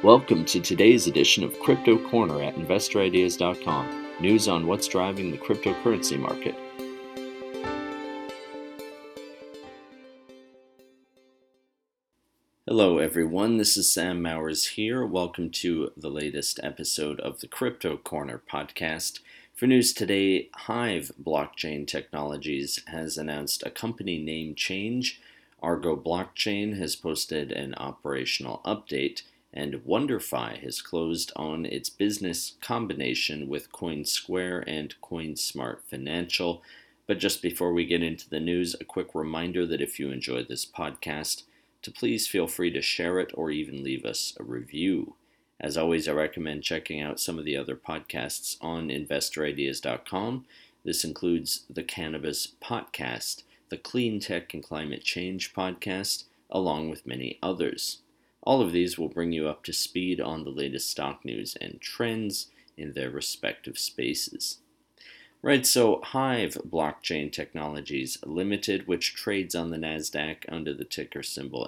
Welcome to today's edition of Crypto Corner at InvestorIdeas.com. News on what's driving the cryptocurrency market. Hello everyone, this is Sam Mowers here. Welcome to the latest episode of the Crypto Corner podcast. For news today, Hive Blockchain Technologies has announced a company name change. Argo Blockchain has posted an operational update, and WonderFi has closed on its business combination with CoinSquare and CoinSmart Financial. But just before we get into the news, a quick reminder that if you enjoy this podcast, to please feel free to share it or even leave us a review. As always, I recommend checking out some of the other podcasts on InvestorIdeas.com. This includes the Cannabis Podcast, the Clean Tech and Climate Change Podcast, along with many others. All of these will bring you up to speed on the latest stock news and trends in their respective spaces. Right, so Hive Blockchain Technologies Limited, which trades on the NASDAQ under the ticker symbol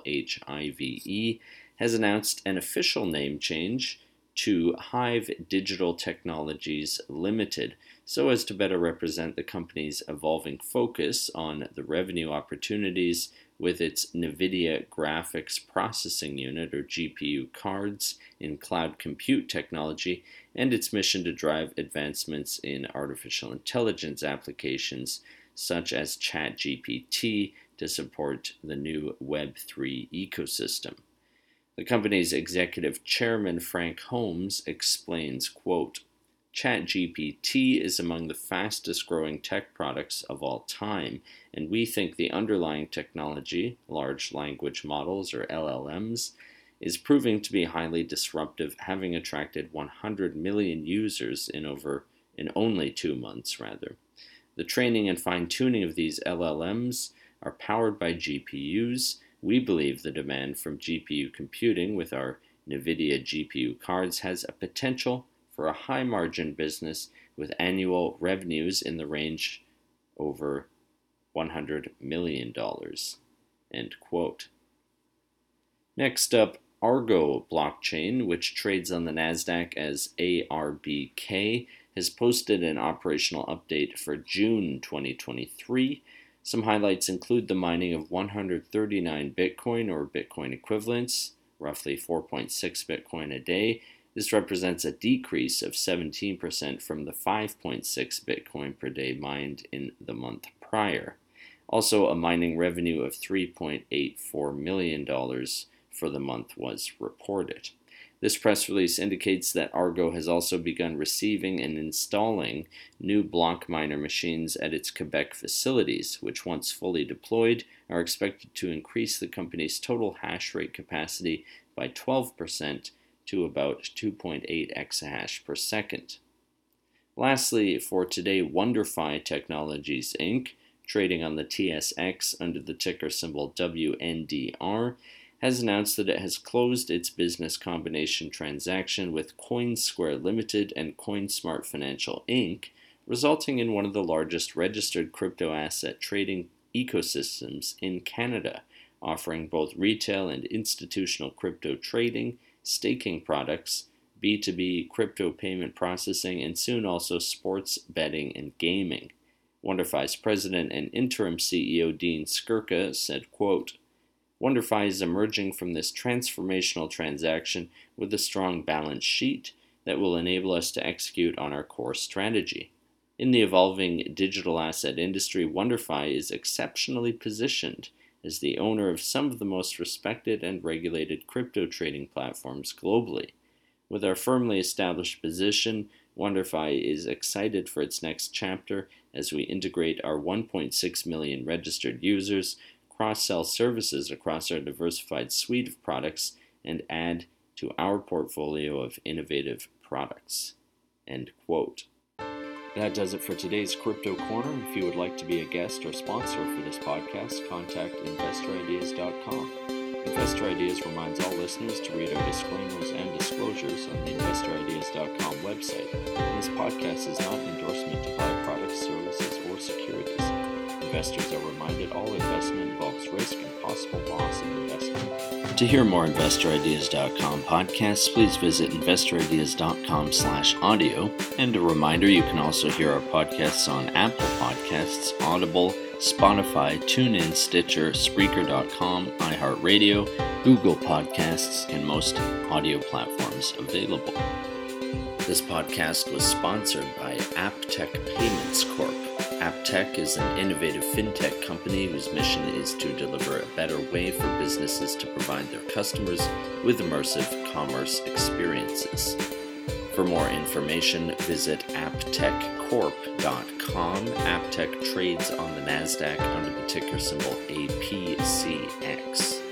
HIVE, has announced an official name change to Hive Digital Technologies Limited, so as to better represent the company's evolving focus on the revenue opportunities with its NVIDIA Graphics Processing Unit, or GPU cards, in cloud compute technology, and its mission to drive advancements in artificial intelligence applications such as ChatGPT to support the new Web3 ecosystem. The company's executive chairman, Frank Holmes, explains, quote, ChatGPT is among the fastest growing tech products of all time, and we think the underlying technology, large language models or LLMs, is proving to be highly disruptive, having attracted 100 million users in only 2 months. The training and fine-tuning of these LLMs are powered by GPUs. We believe the demand from GPU computing with our NVIDIA GPU cards has a potential for a high-margin business with annual revenues in the range over $100 million, end quote. Next up, Argo Blockchain, which trades on the NASDAQ as ARBK, has posted an operational update for June 2023. Some highlights include the mining of 139 Bitcoin or Bitcoin equivalents, roughly 4.6 Bitcoin a day. This represents a decrease of 17% from the 5.6 Bitcoin per day mined in the month prior. Also, a mining revenue of $3.84 million for the month was reported. This press release indicates that Argo has also begun receiving and installing new block miner machines at its Quebec facilities, which once fully deployed are expected to increase the company's total hash rate capacity by 12% to about 2.8 exahash per second. Lastly, for today, WonderFi Technologies Inc., trading on the TSX under the ticker symbol WNDR, has announced that it has closed its business combination transaction with CoinSquare Limited and CoinSmart Financial Inc., resulting in one of the largest registered crypto asset trading ecosystems in Canada, offering both retail and institutional crypto trading, staking products, B2B crypto payment processing, and soon also sports betting and gaming. WonderFi's president and interim CEO Dean Skirka said, quote, WonderFi is emerging from this transformational transaction with a strong balance sheet that will enable us to execute on our core strategy. In the evolving digital asset industry, WonderFi is exceptionally positioned as the owner of some of the most respected and regulated crypto trading platforms globally. With our firmly established position, WonderFi is excited for its next chapter as we integrate our 1.6 million registered users, cross-sell services across our diversified suite of products, and add to our portfolio of innovative products. End quote. That does it for today's Crypto Corner. If you would like to be a guest or sponsor for this podcast, contact InvestorIdeas.com. Investor Ideas reminds all listeners to read our disclaimers and disclosures on the InvestorIdeas.com website. And this podcast is not an endorsement to buy products, services, or securities. Investors are reminded all investment involves risk and possible loss in investment. To hear more InvestorIdeas.com podcasts, please visit InvestorIdeas.com/audio. And a reminder, you can also hear our podcasts on Apple Podcasts, Audible, Spotify, TuneIn, Stitcher, Spreaker.com, iHeartRadio, Google Podcasts, and most audio platforms available. This podcast was sponsored by AppTech Payments Corp. AppTech is an innovative fintech company whose mission is to deliver a better way for businesses to provide their customers with immersive commerce experiences. For more information, visit apptechcorp.com. AppTech trades on the NASDAQ under the ticker symbol APCX.